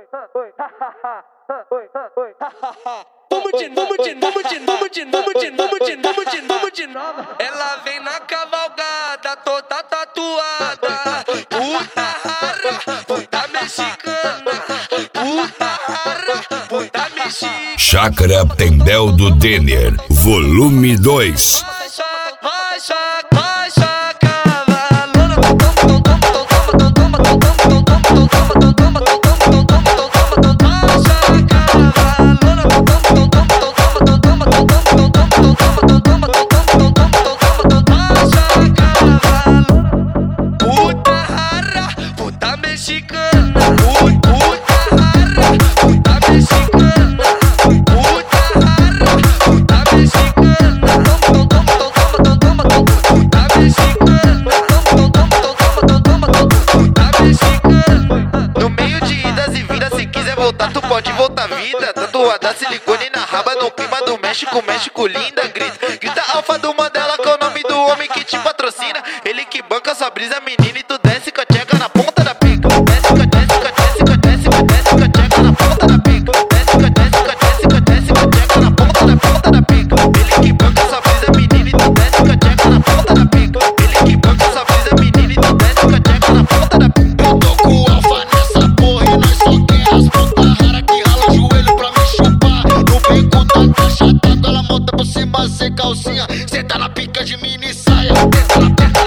Vamos de novo. Ela vem na cavalgada, toda tatuada. Puta rara, puta mexicana. Puta rara, puta mexicana. Chácara Tendel do Denner, volume 2. No meio de idas e vindas, se quiser voltar, tu pode voltar vida. Tatuada silicone na raba, no clima do México, México linda. Grita Alfa do Mandela, que é o nome do homem que te patrocina. Ele que banca sua brisa, menina, e tu desce com a tcheca na ponta da pica. Desce com a tcheca na ponta da pica. Desce com a tcheca na ponta da pica. Ele que banca sua brisa, menina, e tu desce com a tcheca na ponta da pica. Ele que banca sua brisa, menina, e tu desce com a tcheca na ponta da pica. Eu tô com o Alfa nessa porra e nós só quer as puta rara que rala o joelho pra me chupar. No bico da caixa d'água, ela monta por cima sem calcinha. Senta na pica de mini saia. Tenta na pica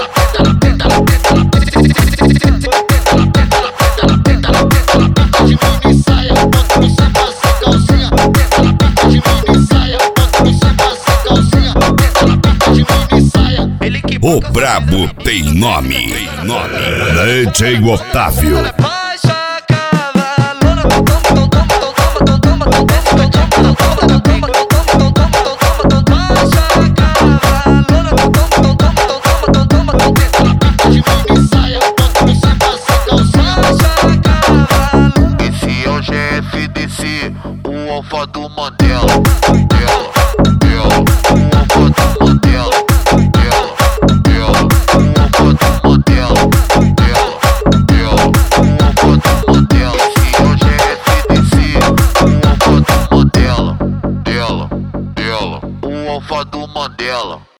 de mini saia. Monta por cima sem calcinha. Tenta na pica de mini saia. Monta por cima sem calcinha. Tenta na pica de mini saia. O brabo tem nome. DJ Otávio. Esse é o GFDC, o Alfa do Mandela. Alfa do Mandela.